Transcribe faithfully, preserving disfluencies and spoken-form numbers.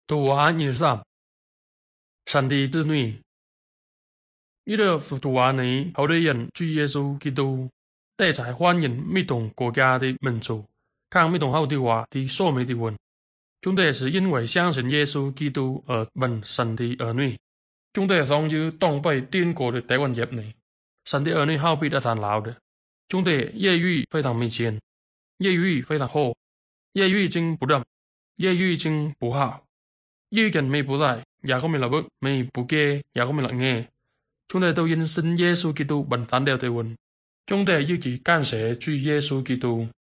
圖畫二三，神的子女。呢個圖畫呢，好多人主耶穌基督帶在歡迎不同國家的民族，看不同好的話的所美的文。chúng ta是因為相信耶穌基督而問神的兒女。chúng ta giống như東北天國的台灣業呢，神的兒女好比得很老的。chúng ta業餘非常沒錢，業餘非常好，業餘經不得，業餘經不好。呢人未不來，也không là bước,未不nghe,也không là nghe. Chúng ta都因信耶穌基督bình thản đều thể vận. Chúng ta yêu kỳ can sẽ truy耶穌基督